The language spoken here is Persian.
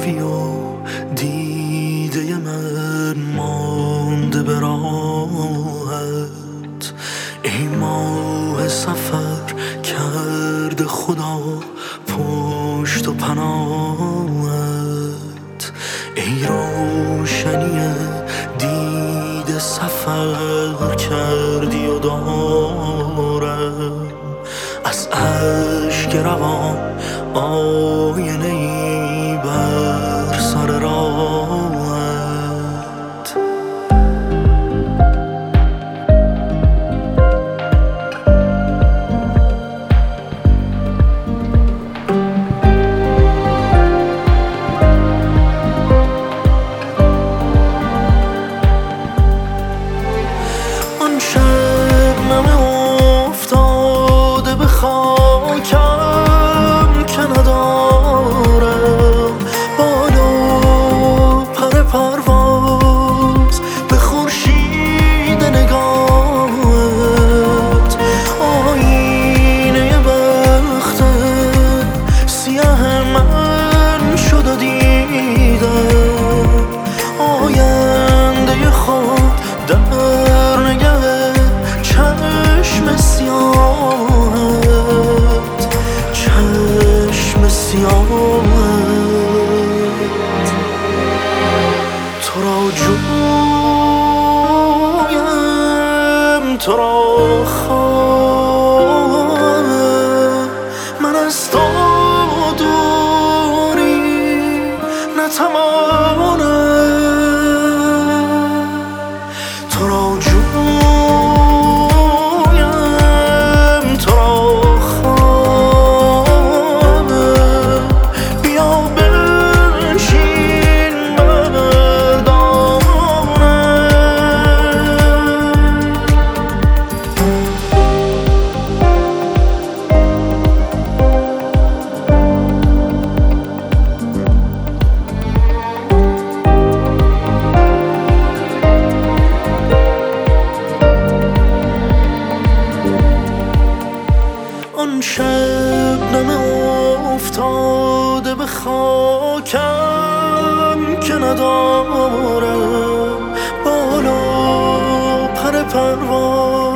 روی و دیده من مانده به راهت. ای ماه سفر کرده خدا پشت و پناهت. ای روشنی دیده سفر کردی و دارم از اشک روان آینه ای بر سر راهت. آن شبنم افتاده به خاکم که ندارم بال و پر پرواز به خورشید نگاهت. آینه بخت سیاه من شد و دیدم آینده خود در نگه چشم سیاهت، چشم سیاهت. تو را جویم، تو را خواهم، من از تو دوری نتوانم. تو را جویم، تو را خواهم، بیا بنشین بر دامنم. آن شبنم افتاده به خاکم که ندارم بال و پر پرواز